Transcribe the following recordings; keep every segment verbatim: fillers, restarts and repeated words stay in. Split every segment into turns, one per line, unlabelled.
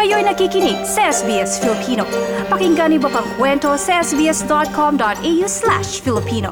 Kayo'y nakikinig sa S B S Filipino. Pakinggan niyo pa ang kwento sa sbs.com.au slash Filipino.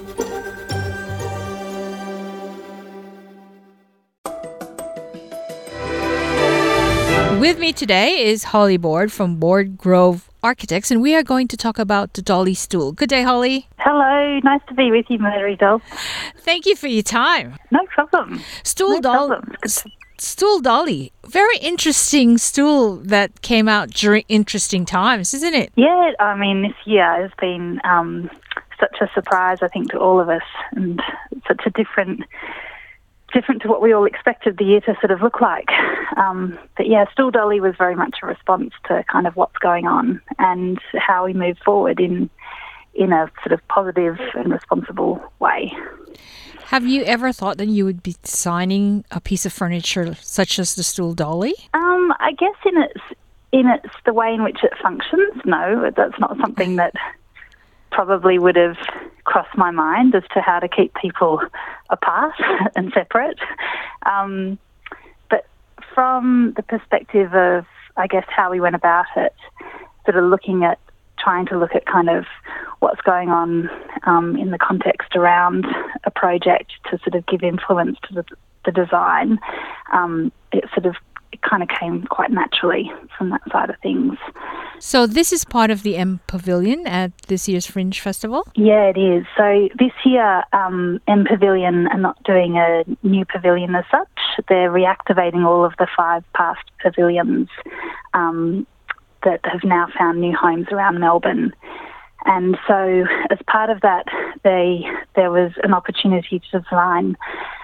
With me today is Holly Board from Board Grove Architects, and we are going to talk about the dolly stool. Good day, Holly.
Hello, nice to be with you, Mary Doll.
Thank you for your time.
No problem.
Stool
no
doll.
problem.
S- stool dolly. Very interesting stool that came out during interesting times, isn't it?
Yeah, I mean, this year has been um, such a surprise, I think, to all of us, and such a different, different to what we all expected the year to sort of look like. Um, but yeah, Stool Dolly was very much a response to kind of what's going on and how we move forward in in a sort of positive and responsible way.
Have you ever thought that you would be designing a piece of furniture such as the stool dolly?
Um, I guess in its in its the way in which it functions, no, that's not something that probably would have crossed my mind as to how to keep people apart and separate. Um, but from the perspective of, I guess, how we went about it, sort of looking at, trying to look at kind of what's going on um, in the context around a project to sort of give influence to the, the design, um, it sort of it kind of came quite naturally from that side of things.
So this is part of the M Pavilion at this year's Fringe Festival?
Yeah, it is. So this year, um, M Pavilion are not doing a new pavilion as such. They're reactivating all of the five past pavilions um, that have now found new homes around Melbourne. And so as part of that, they there was an opportunity to design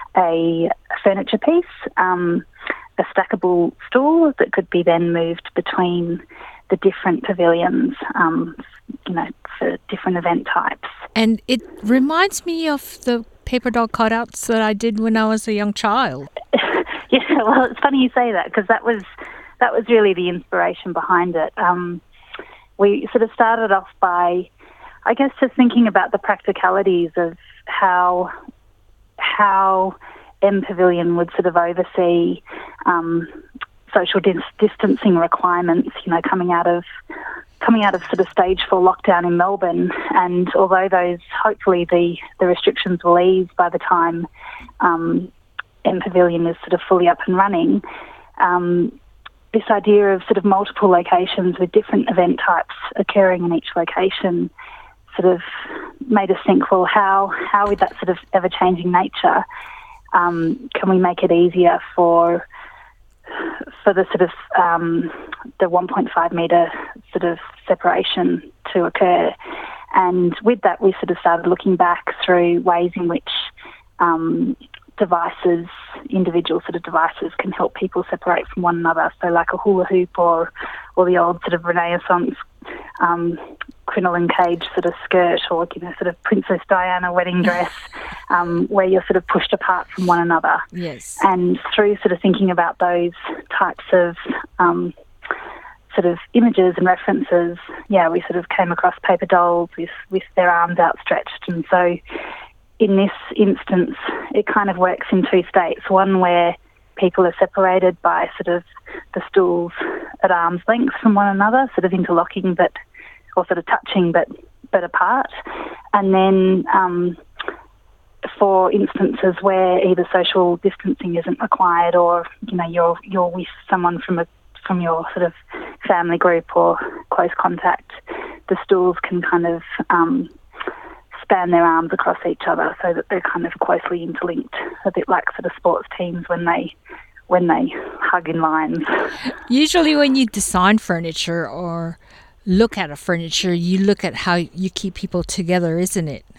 a furniture piece, um, a stackable stool that could be then moved between the different pavilions, um, you know, for different event types.
And it reminds me of the paper doll cutouts that I did when I was a young child.
Yeah, well, it's funny you say that because that was that was really the inspiration behind it. Um, we sort of started off by, I guess, just thinking about the practicalities of how how M Pavilion would sort of oversee um, social dis- distancing requirements, you know, coming out of coming out of sort of stage four lockdown in Melbourne. And although those, hopefully the, the restrictions will ease by the time um, M Pavilion is sort of fully up and running, um, this idea of sort of multiple locations with different event types occurring in each location sort of made us think, well, how, how with that sort of ever-changing nature, um, can we make it easier for for the sort of um, the one point five metre sort of separation to occur? And with that, we sort of started looking back through ways in which um, devices, individual sort of devices, can help people separate from one another. So like a hula hoop or or the old sort of Renaissance um, crinoline cage sort of skirt, or, you know, sort of Princess Diana wedding dress, um, where you're sort of pushed apart from one another.
Yes.
And through sort of thinking about those types of um, sort of images and references, yeah, we sort of came across paper dolls with, with their arms outstretched. And so in this instance, it kind of works in two states. One where people are separated by sort of the stools at arm's length from one another, sort of interlocking but, or sort of touching but, but apart. And then um, for instances where either social distancing isn't required, or, you know, you're you're with someone from a from your sort of family group or close contact, the stools can kind of um, span their arms across each other so that they're kind of closely interlinked, a bit like sort of sports teams when they when they hug in lines.
Usually when you design furniture or look at a furniture, you look at how you keep people together, isn't it?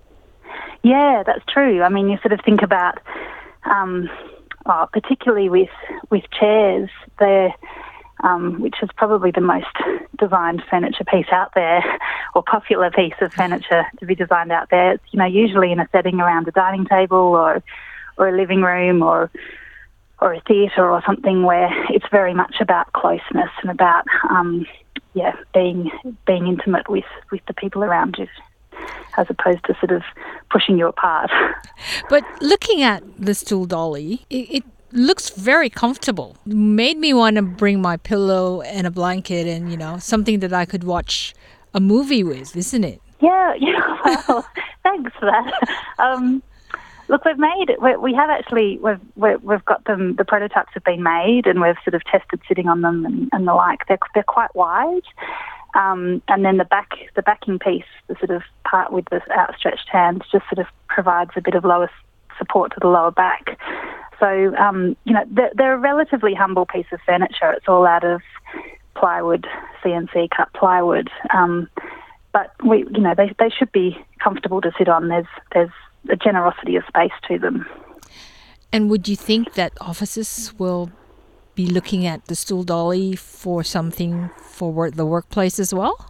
Yeah, that's true. I mean, you sort of think about, um, well, particularly with with chairs, they're Um, which is probably the most designed furniture piece out there, or popular piece of furniture to be designed out there. It's, you know, usually in a setting around a dining table or or a living room or or a theatre or something where it's very much about closeness and about um, yeah being being intimate with, with the people around you, as opposed to sort of pushing you apart.
But looking at the stool dolly, it, it looks very comfortable. Made me want to bring my pillow and a blanket and, you know, something that I could watch a movie with, isn't it?
Yeah, yeah. Well, thanks for that. Um, look, we've made we, we have actually we've we've we've got them. The prototypes have been made, and we've sort of tested sitting on them and, and the like. They're they're quite wide, um, and then the back the backing piece, the sort of part with the outstretched hands, just sort of provides a bit of lower support to the lower back. So um, you know, they're, they're a relatively humble piece of furniture. It's all out of plywood, C N C cut plywood. Um, But we, you know, they they should be comfortable to sit on. There's there's a generosity of space to them.
And would you think that offices will be looking at the stool dolly for something for work, the workplace as well?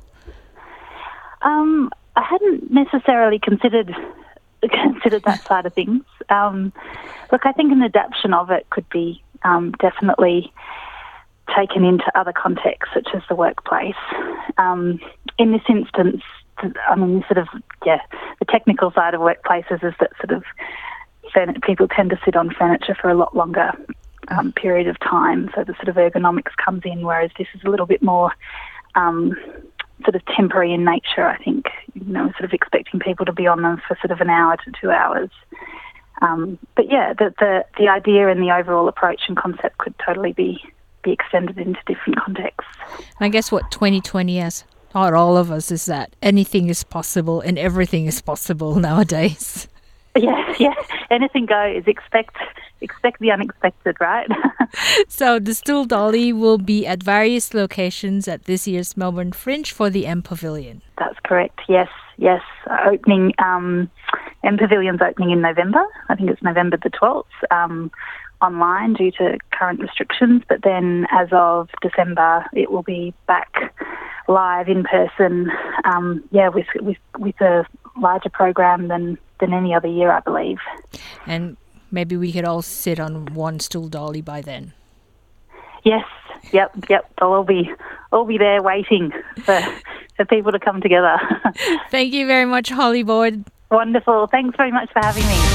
Um, I hadn't necessarily considered considered that side of things. Um, look, I think an adaptation of it could be um, definitely taken into other contexts, such as the workplace. Um, in this instance, I mean, sort of, yeah, the technical side of workplaces is that sort of furniture, people tend to sit on furniture for a lot longer um, period of time, so the sort of ergonomics comes in, whereas this is a little bit more um, sort of temporary in nature, I think. You know, sort of expecting people to be on them for sort of an hour to two hours. Um, but yeah, the, the the idea and the overall approach and concept could totally be be extended into different contexts.
I guess what twenty twenty has taught all of us is that anything is possible and everything is possible nowadays.
Yeah, yeah. Anything goes. Expect expect the unexpected, right?
So the stool dolly will be at various locations at this year's Melbourne Fringe for the M Pavilion.
That's correct. Yes, yes. Opening um, M Pavilion's opening in November. I think it's November the twelfth. Um, online due to current restrictions, but then as of December it will be back live in person, um, yeah, with, with with a larger program than, than any other year, I believe.
And maybe we could all sit on one stool dolly by then.
Yes, yep, yep. They'll all be all be there waiting for for people to come together.
Thank you very much, Holly Board.
Wonderful. Thanks very much for having me.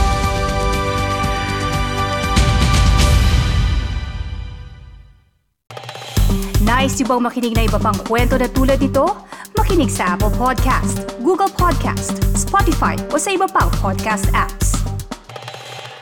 Nice yung bang makinig na iba pang kwento na tulad ito? Makinig sa Apple Podcast, Google Podcast, Spotify o sa iba pang podcast app.